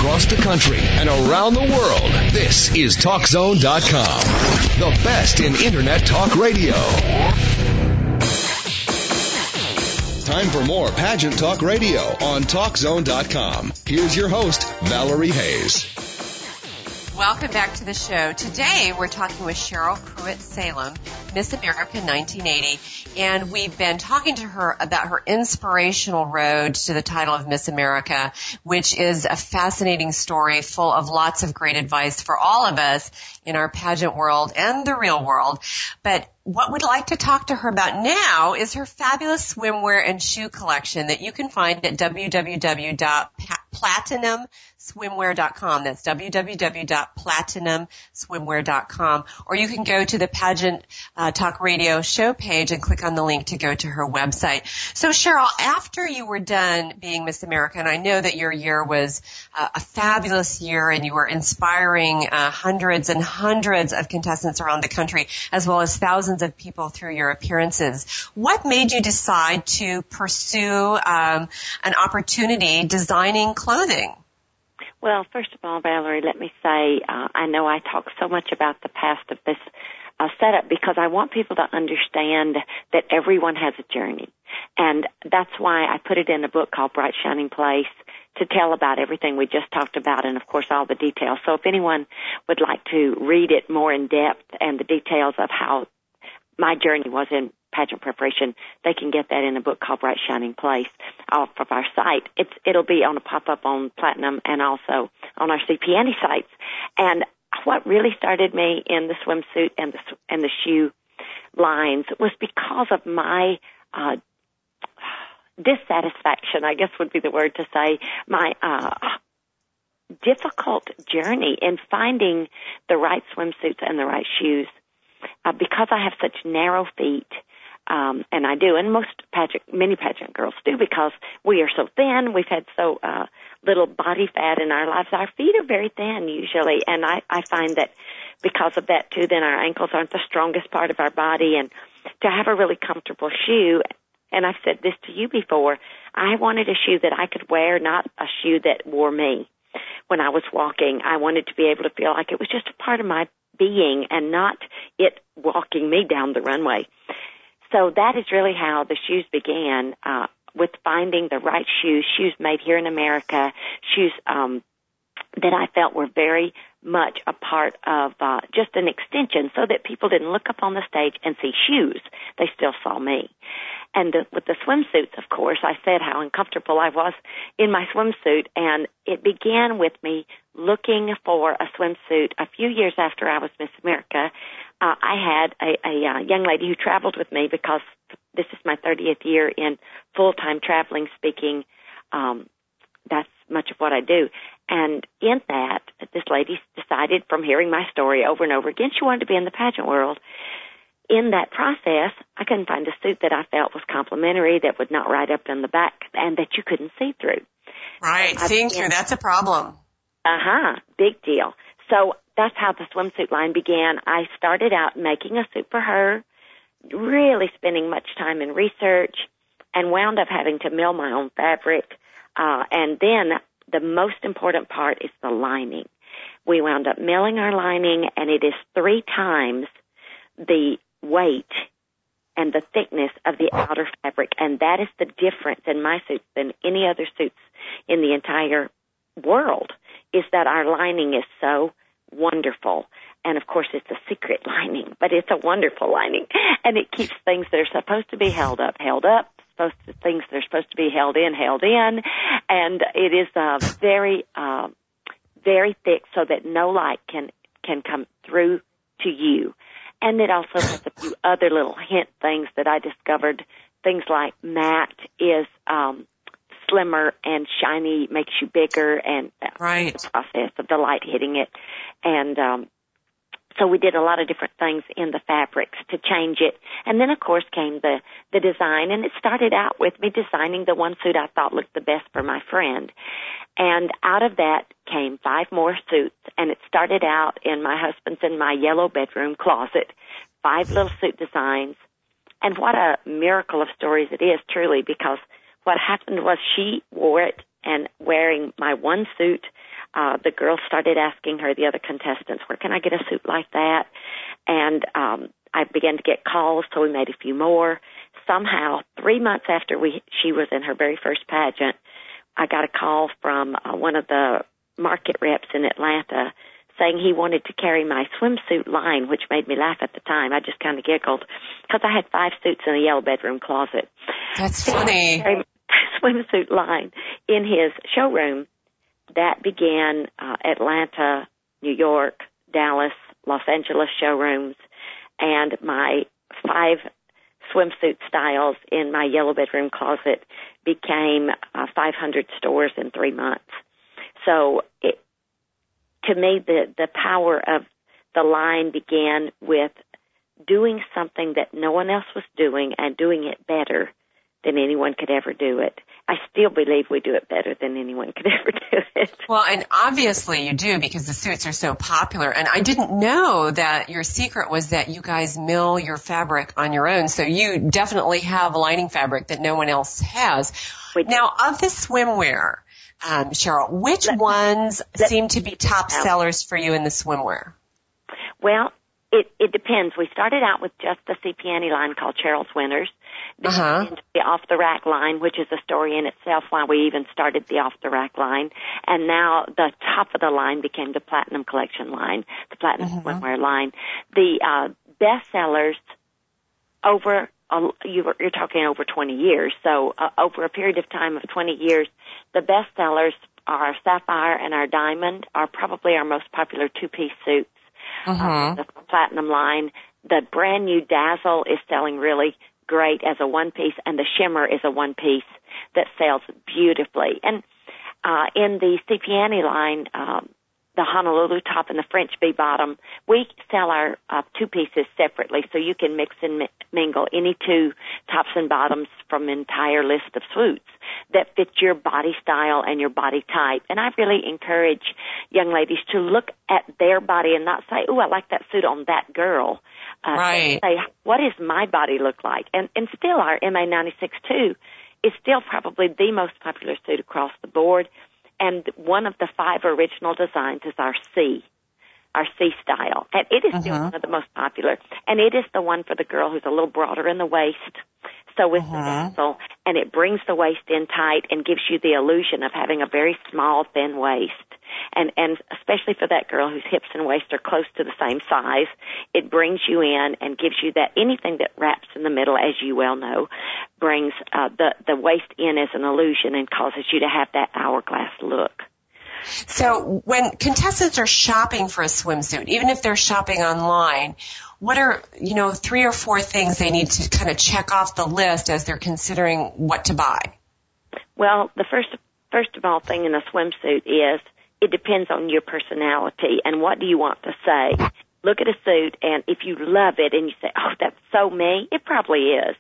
across the country and around the world. This is TalkZone.com, the best in Internet talk radio. Time for more Pageant Talk Radio on TalkZone.com. Here's your host, Valerie Hayes. Welcome back to the show. Today we're talking with Cheryl Pruitt-Salem, Miss America 1980, and we've been talking to her about her inspirational road to the title of Miss America, which is a fascinating story full of lots of great advice for all of us in our pageant world and the real world. But what we'd like to talk to her about now is her fabulous swimwear and shoe collection that you can find at www.platinumswimwear.com. That's www.platinumswimwear.com. Or you can go to the Pageant Talk Radio show page and click on the link to go to her website. So Cheryl, after you were done being Miss America, and I know that your year was a fabulous year and you were inspiring hundreds and hundreds of contestants around the country, as well as thousands of people through your appearances. What made you decide to pursue an opportunity designing clothing? Well, first of all, Valerie, let me say I know I talk so much about the past of this setup because I want people to understand that everyone has a journey. And that's why I put it in a book called Bright Shining Place, to tell about everything we just talked about and, of course, all the details. So if anyone would like to read it more in depth and the details of how my journey was in pageant preparation, they can get that in a book called Bright Shining Place off of our site. It'll be on a pop-up on Platinum and also on our CP Annie sites. And what really started me in the swimsuit and the shoe lines was because of my dissatisfaction, I guess would be the word to say, my difficult journey in finding the right swimsuits and the right shoes. Because I have such narrow feet, and I do, and many pageant girls do, because we are so thin, we've had so little body fat in our lives, our feet are very thin usually, and I find that because of that too, then our ankles aren't the strongest part of our body, and to have a really comfortable shoe, and I've said this to you before, I wanted a shoe that I could wear, not a shoe that wore me. When I was walking, I wanted to be able to feel like it was just a part of my being and not it walking me down the runway. So that is really how the shoes began, with finding the right shoes made here in America, shoes that I felt were very much a part of just an extension, so that people didn't look up on the stage and see shoes. They still saw me. And with the swimsuits, of course, I said how uncomfortable I was in my swimsuit, and it began with me looking for a swimsuit. A few years after I was Miss America, I had a young lady who traveled with me, because this is my 30th year in full-time traveling, speaking. That's much of what I do. And in that, this lady decided, from hearing my story over and over again, she wanted to be in the pageant world. In that process, I couldn't find a suit that I felt was complimentary, that would not ride up in the back, and that you couldn't see through. Right, seeing through, that's a problem. Big deal. So that's how the swimsuit line began. I started out making a suit for her, really spending much time in research, and wound up having to mill my own fabric. And then the most important part is the lining. We wound up milling our lining, and it is 3 times the weight and the thickness of the outer fabric, and that is the difference in my suits than any other suits in the entire world, is that our lining is so wonderful. And, of course, it's a secret lining, but it's a wonderful lining, and it keeps things that are supposed to be held up, things that are supposed to be held in, and it is very, very thick, so that no light can come through to you. And it also has a few other little hint things that I discovered. Things like matte is slimmer, and shiny makes you bigger, and right. The process of the light hitting it. And so we did a lot of different things in the fabrics to change it. And then, of course, came the design. And it started out with me designing the one suit I thought looked the best for my friend. And out of that came 5 more suits. And it started out in my husband's and my yellow bedroom closet, 5 little suit designs. And what a miracle of stories it is, truly, because what happened was she wore it, and wearing my one suit, the girls started asking her, the other contestants, where can I get a suit like that? And I began to get calls, so we made a few more. Somehow, 3 months after she was in her very first pageant, I got a call from one of the market reps in Atlanta saying he wanted to carry my swimsuit line, which made me laugh at the time. I just kind of giggled because I had 5 suits in a yellow bedroom closet. That's funny. Carry my swimsuit line in his showroom. That began Atlanta, New York, Dallas, Los Angeles showrooms, and my 5 swimsuit styles in my yellow bedroom closet became 500 stores in 3 months. So to me, the power of the line began with doing something that no one else was doing and doing it better than anyone could ever do it. I still believe we do it better than anyone could ever do it. Well, and obviously you do because the suits are so popular. And I didn't know that your secret was that you guys mill your fabric on your own. So you definitely have lining fabric that no one else has. Now, of the swimwear, Cheryl, which ones seem to be top sellers for you in the swimwear? Well, it depends. We started out with just the CP line called Cheryl's Winners. This is the off-the-rack line, which is a story in itself why we even started the off-the-rack line. And now the top of the line became the Platinum Collection line, the Platinum Swimwear line. The best sellers you're talking over 20 years. So over a period of time of 20 years, the best sellers, our Sapphire and our Diamond, are probably our most popular 2-piece suits. The Platinum line. The brand new Dazzle is selling really great as a 1-piece, and the Shimmer is a 1-piece that sells beautifully. And in the CP line, the Honolulu top and the French V bottom, we sell our 2-pieces separately, so you can mix and mingle any 2 tops and bottoms from an entire list of suits that fit your body style and your body type. And I really encourage young ladies to look at their body and not say, "Oh, I like that suit on that girl." Right. Say, what does my body look like? And still our MA96-2 is still probably the most popular suit across the board. And one of the 5 original designs is our C style. And it is still one of the most popular. And it is the one for the girl who's a little broader in the waist. So with the Dazzle, and it brings the waist in tight and gives you the illusion of having a very small, thin waist. And especially for that girl whose hips and waist are close to the same size, it brings you in and gives you that anything that wraps in the middle, as you well know, brings the waist in as an illusion and causes you to have that hourglass look. So when contestants are shopping for a swimsuit, even if they're shopping online, what are, 3 or 4 things they need to kind of check off the list as they're considering what to buy? Well, the first of all thing in a swimsuit is it depends on your personality and what do you want to say. Look at a suit, and if you love it and you say, "Oh, that's so me," it probably is.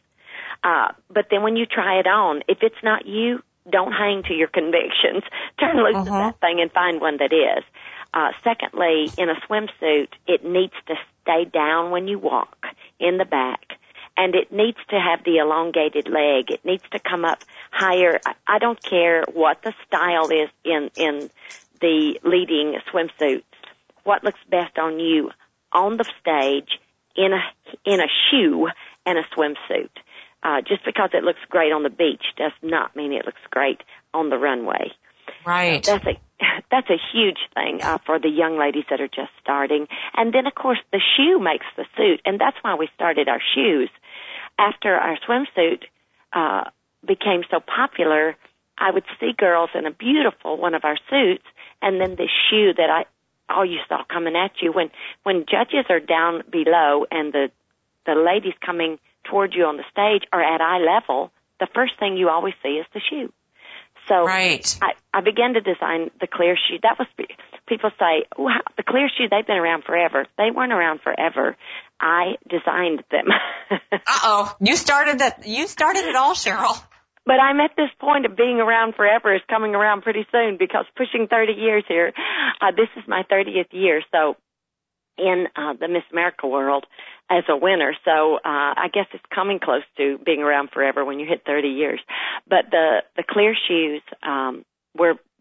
But then when you try it on, if it's not you, don't hang to your convictions. Turn loose of that thing and find one that is. Secondly, in a swimsuit, it needs to stay down when you walk in the back, and it needs to have the elongated leg. It needs to come up higher. I don't care what the style is in the leading swimsuits. What looks best on you on the stage in a shoe and a swimsuit. Just because it looks great on the beach does not mean it looks great on the runway. Right. That's a huge thing for the young ladies that are just starting. And then, of course, the shoe makes the suit, and that's why we started our shoes. After our swimsuit became so popular, I would see girls in a beautiful one of our suits, and then the shoe that all you saw coming at you. When judges are down below and the ladies coming toward you on the stage are at eye level, the first thing you always see is the shoe. So right. I began to design the clear shoe. That was, people say, "Wow, the clear shoe, they've been around forever." They weren't around forever. I designed them. Uh-oh. You started it all, Cheryl. But I'm at this point of being around forever is coming around pretty soon because pushing 30 years here, this is my 30th year. So in the Miss America world as a winner. So I guess it's coming close to being around forever when you hit 30 years. But the clear shoes were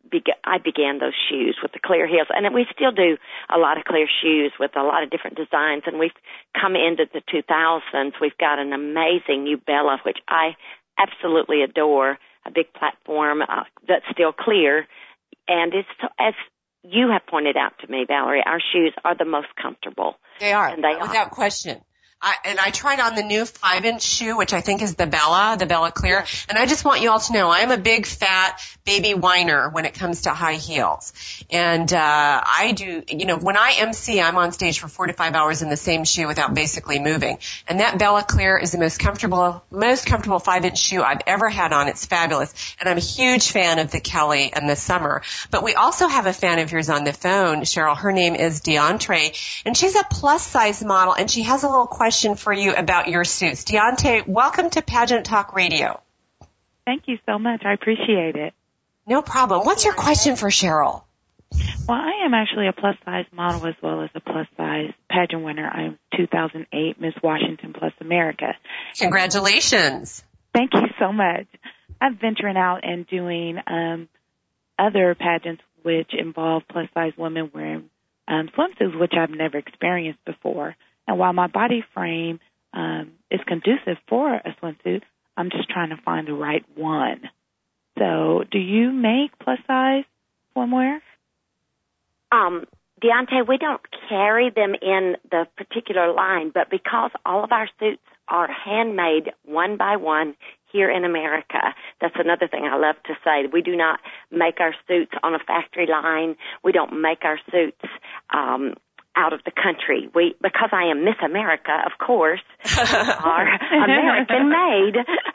I began those shoes with the clear heels, and we still do a lot of clear shoes with a lot of different designs. And we've come into the 2000s. We've got an amazing new Bella, which I absolutely adore. A big platform that's still clear, and it's as you have pointed out to me, Valerie, our shoes are the most comfortable. They are, and they without question. I tried on the new 5-inch shoe, which I think is the Bella Clear. And I just want you all to know I'm a big fat baby whiner when it comes to high heels. And, I do, when I MC, I'm on stage for 4 to 5 hours in the same shoe without basically moving. And that Bella Clear is the most comfortable 5-inch shoe I've ever had on. It's fabulous. And I'm a huge fan of the Kelly and the Summer. But we also have a fan of yours on the phone, Cheryl. Her name is Deontre, and she's a plus size model, and she has a little question for you about your suits. Deontre, welcome to Pageant Talk Radio. Thank you so much. I appreciate it. No problem. What's your question for Cheryl? Well, I am actually a plus-size model as well as a plus-size pageant winner. I'm 2008 Miss Washington Plus America. Congratulations. Thank you so much. I'm venturing out and doing other pageants which involve plus-size women wearing swimsuits, which I've never experienced before. And while my body frame is conducive for a swimsuit, I'm just trying to find the right one. So do you make plus-size swimwear? Deontre, we don't carry them in the particular line, but because all of our suits are handmade one by one here in America, that's another thing I love to say. We do not make our suits on a factory line. We don't make our suits out of the country. Because I am Miss America, of course, are American made.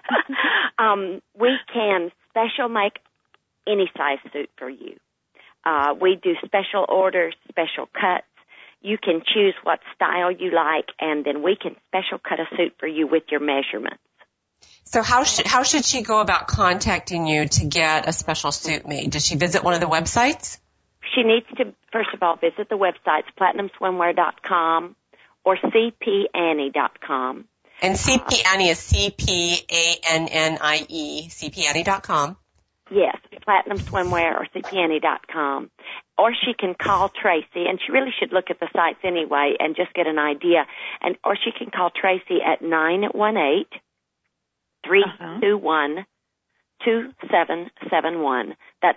We can special make any size suit for you. We do special orders, special cuts. You can choose what style you like, and then we can special cut a suit for you with your measurements. So how should she go about contacting you to get a special suit made? Does she visit one of the websites? She needs to, first of all, visit the websites, platinumswimwear.com or cpannie.com. And CPAnnie is CPANNIE, cpannie.com. Yes, Platinum Swimwear or cpannie.com. Or she can call Tracy, and she really should look at the sites anyway and just get an idea. Or she can call Tracy at 918-321-2771. That's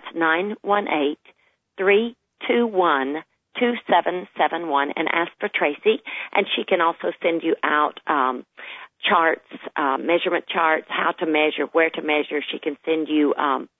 918-321-2771, and ask for Tracy. And she can also send you out charts, measurement charts, how to measure, where to measure. She can send you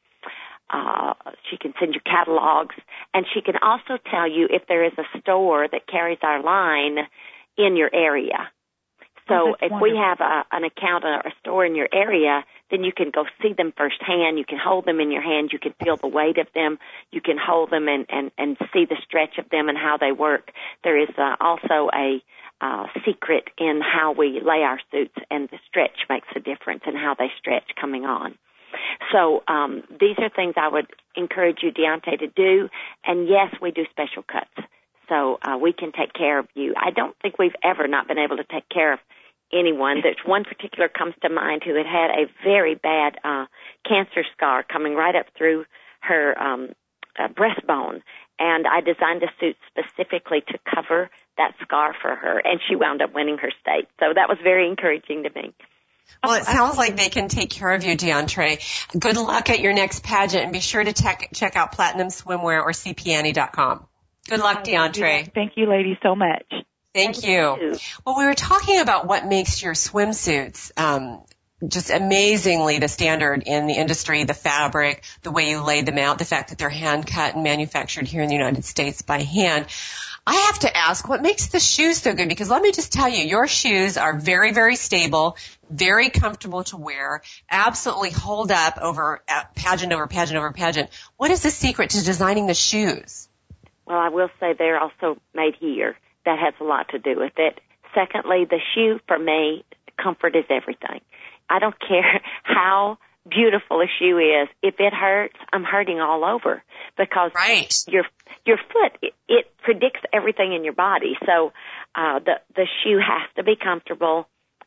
catalogs, and she can also tell you if there is a store that carries our line in your area. So if we have an account or a store in your area, then you can go see them firsthand. You can hold them in your hand. You can feel the weight of them. You can hold them and see the stretch of them and how they work. There is also a secret in how we lay our suits, and the stretch makes a difference in how they stretch coming on. So these are things I would encourage you, Deontre, to do. And, yes, we do special cuts. So we can take care of you. I don't think we've ever not been able to take care of anyone. There's one particular comes to mind who had a very bad cancer scar coming right up through her breastbone. And I designed a suit specifically to cover that scar for her, and she wound up winning her state. So that was very encouraging to me. Well, it sounds like they can take care of you, Deontre. Good luck at your next pageant, and be sure to check out Platinum Swimwear or cpannie.com. Good luck, Deontre. Thank you, ladies, so much. Thank you. Well, we were talking about what makes your swimsuits just amazingly the standard in the industry, the fabric, the way you lay them out, the fact that they're hand-cut and manufactured here in the United States by hand. I have to ask, what makes the shoes so good? Because let me just tell you, your shoes are very, very stable, very comfortable to wear, absolutely hold up over pageant over pageant over pageant. What is the secret to designing the shoes? Well, I will say they're also made here. That has a lot to do with it. Secondly, the shoe, for me, comfort is everything. I don't care how beautiful a shoe is. If it hurts, I'm hurting all over because your foot, it predicts everything in your body. So the shoe has to be comfortable,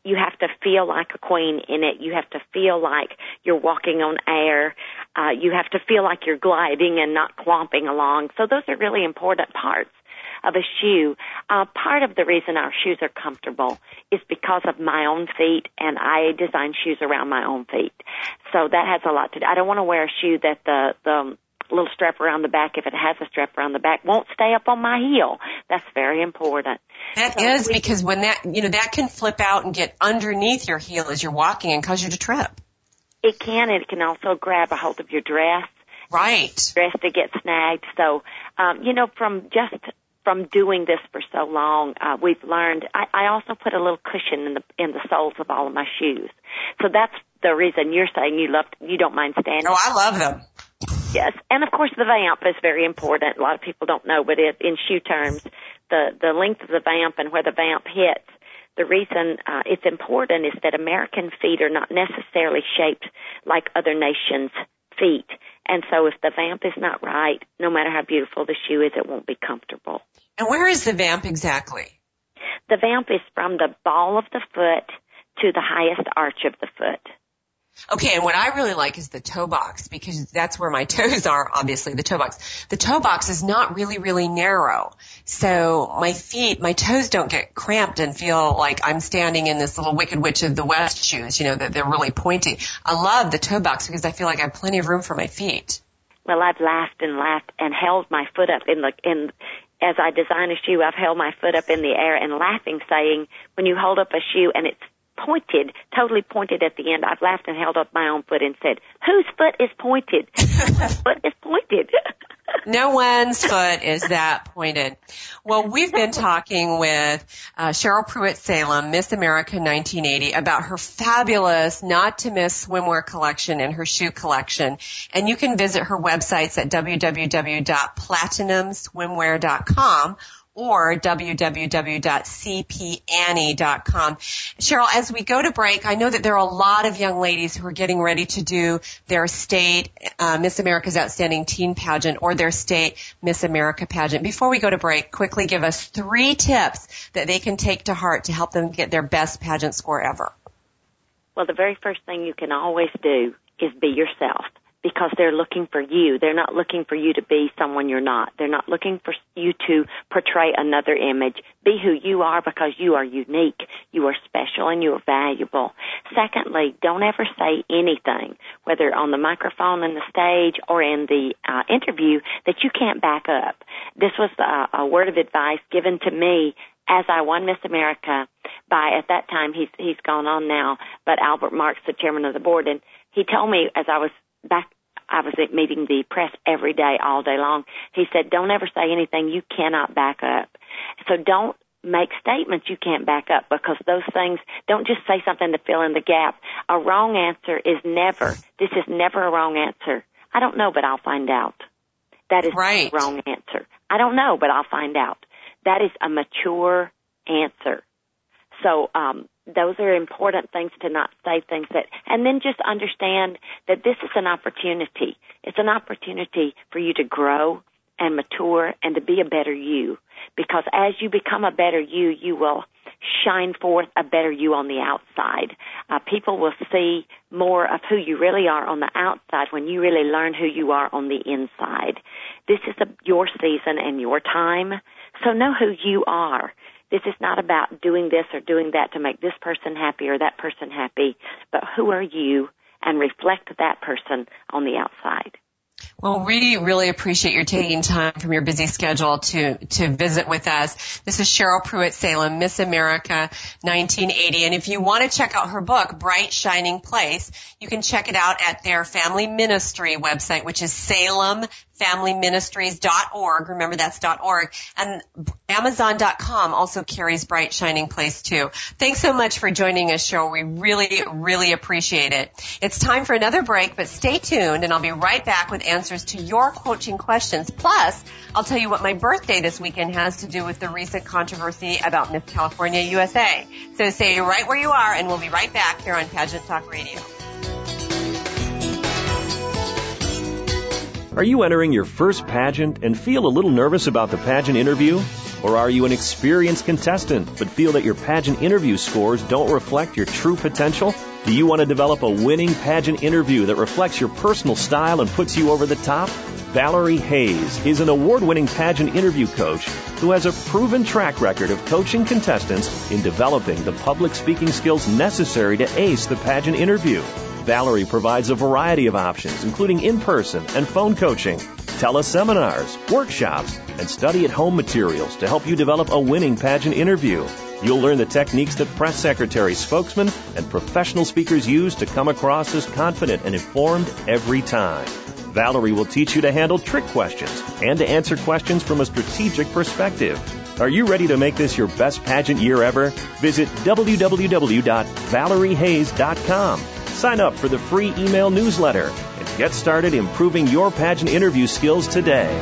you have to feel like a queen in it. You have to feel like you're walking on air. You have to feel like you're gliding and not clomping along. So those are really important parts of a shoe. Part of the reason our shoes are comfortable is because of my own feet, and I design shoes around my own feet. So that has a lot to do. I don't want to wear a shoe that the little strap around the back, if it has a strap around the back, won't stay up on my heel. That's very important. That is, because when that can flip out and get underneath your heel as you're walking and cause you to trip. It can. It can also grab a hold of your dress. Right. Dress to get snagged. So, from doing this for so long, we've learned. I also put a little cushion in the soles of all of my shoes. So that's the reason you're saying you don't mind standing. Oh, I love them. Yes, and of course the vamp is very important. A lot of people don't know, but in shoe terms, the length of the vamp and where the vamp hits. The reason it's important is that American feet are not necessarily shaped like other nations' feet. And so if the vamp is not right, no matter how beautiful the shoe is, it won't be comfortable. And where is the vamp exactly? The vamp is from the ball of the foot to the highest arch of the foot. Okay, and what I really like is the toe box, because that's where my toes are, obviously, the toe box. The toe box is not really, really narrow. So my toes don't get cramped and feel like I'm standing in this little Wicked Witch of the West shoes, that they're really pointy. I love the toe box because I feel like I have plenty of room for my feet. Well, I've laughed and held my foot up as I design a shoe, I've held my foot up in the air and laughing, saying, when you hold up a shoe and it's pointed, totally pointed at the end, I've laughed and held up my own foot and said, whose foot is pointed? Whose foot is pointed? No one's foot is that pointed. Well, we've been talking with Cheryl Pruitt-Salem, Miss America 1980, about her fabulous, not-to-miss swimwear collection and her shoe collection. And you can visit her websites at www.platinumswimwear.com or www.cpannie.com. Cheryl, as we go to break, I know that there are a lot of young ladies who are getting ready to do their state Miss America's Outstanding Teen Pageant or their state Miss America pageant. Before we go to break, quickly give us 3 tips that they can take to heart to help them get their best pageant score ever. Well, the very first thing you can always do is be yourself, because they're looking for you. They're not looking for you to be someone you're not. They're not looking for you to portray another image. Be who you are, because you are unique, you are special, and you are valuable. Secondly, don't ever say anything, whether on the microphone, in the stage, or in the interview, that you can't back up. This was a word of advice given to me as I won Miss America by, at that time, he's gone on now, but Albert Marks, the chairman of the board, and he told me as I was meeting the press every day, all day long. He said, don't ever say anything you cannot back up. So don't make statements you can't back up, because those things, don't just say something to fill in the gap. A wrong answer is never a wrong answer. I don't know, but I'll find out. That is right. A wrong answer. I don't know, but I'll find out. That is a mature answer. So, those are important things, to not say things and then just understand that this is an opportunity. It's an opportunity for you to grow and mature and to be a better you, because as you become a better you, you will shine forth a better you on the outside. People will see more of who you really are on the outside when you really learn who you are on the inside. This is your season and your time, so know who you are. This is not about doing this or doing that to make this person happy or that person happy, but who are you, and reflect that person on the outside. Well, we really appreciate your taking time from your busy schedule to visit with us. This is Cheryl Pruitt-Salem, Miss America 1980. And if you want to check out her book, Bright Shining Place, you can check it out at their family ministry website, which is salemfamilyministries.org. Remember, that's .org. And Amazon.com also carries Bright Shining Place, too. Thanks so much for joining us, Cheryl. We really, really appreciate it. It's time for another break, but stay tuned, and I'll be right back with answers to your coaching questions. Plus, I'll tell you what my birthday this weekend has to do with the recent controversy about Miss California USA. So stay right where you are, and we'll be right back here on Pageant Talk Radio. Are you entering your first pageant and feel a little nervous about the pageant interview? Or are you an experienced contestant but feel that your pageant interview scores don't reflect your true potential? Do you want to develop a winning pageant interview that reflects your personal style and puts you over the top? Valerie Hayes is an award-winning pageant interview coach who has a proven track record of coaching contestants in developing the public speaking skills necessary to ace the pageant interview. Valerie provides a variety of options, including in-person and phone coaching, teleseminars, workshops, and study-at-home materials to help you develop a winning pageant interview. You'll learn the techniques that press secretaries, spokesmen, and professional speakers use to come across as confident and informed every time. Valerie will teach you to handle trick questions and to answer questions from a strategic perspective. Are you ready to make this your best pageant year ever? Visit www.valeriehayes.com. Sign up for the free email newsletter and get started improving your pageant interview skills today.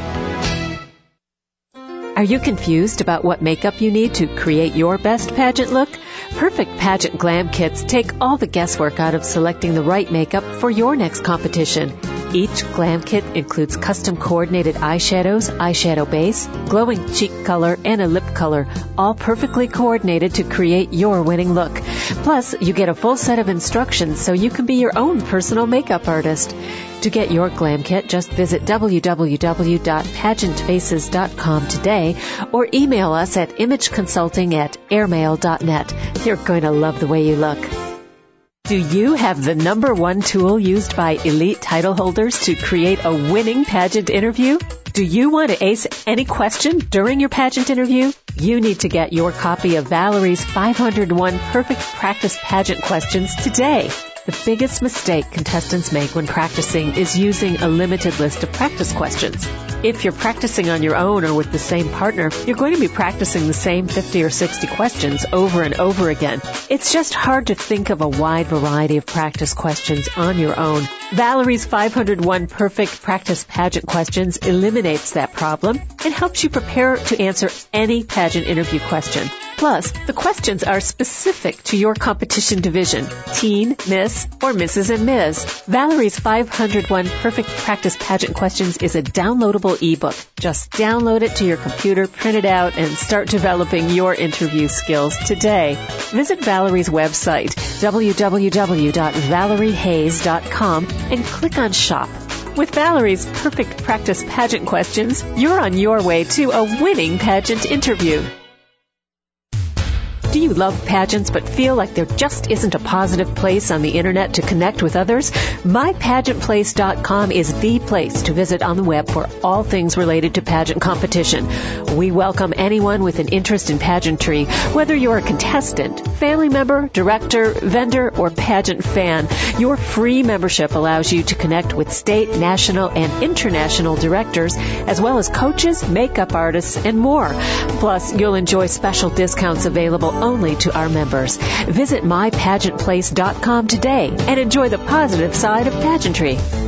Are you confused about what makeup you need to create your best pageant look? Perfect Pageant Glam Kits take all the guesswork out of selecting the right makeup for your next competition. Each glam kit includes custom coordinated eyeshadows, eyeshadow base, glowing cheek color, and a lip color, all perfectly coordinated to create your winning look. Plus, you get a full set of instructions so you can be your own personal makeup artist. To get your glam kit, just visit www.pageantfaces.com today or email us at imageconsulting@airmail.net. You're going to love the way you look. Do you have the #1 tool used by elite title holders to create a winning pageant interview? Do you want to ace any question during your pageant interview? You need to get your copy of Valerie's 501 Perfect Practice Pageant Questions today. The biggest mistake contestants make when practicing is using a limited list of practice questions. If you're practicing on your own or with the same partner, you're going to be practicing the same 50 or 60 questions over and over again. It's just hard to think of a wide variety of practice questions on your own. Valerie's 501 Perfect Practice Pageant Questions eliminates that problem and helps you prepare to answer any pageant interview question. Plus, the questions are specific to your competition division, teen, miss, or Mrs. and Ms. Valerie's 501 Perfect Practice Pageant Questions is a downloadable ebook. Just download it to your computer, print it out, and start developing your interview skills today. Visit Valerie's website, www.valeriehayes.com, and click on Shop. With Valerie's Perfect Practice Pageant Questions, you're on your way to a winning pageant interview. Do you love pageants but feel like there just isn't a positive place on the internet to connect with others? MyPageantPlace.com is the place to visit on the web for all things related to pageant competition. We welcome anyone with an interest in pageantry, whether you're a contestant, family member, director, vendor, or pageant fan. Your free membership allows you to connect with state, national, and international directors, as well as coaches, makeup artists, and more. Plus, you'll enjoy special discounts available only to our members. Visit mypageantplace.com today and enjoy the positive side of pageantry.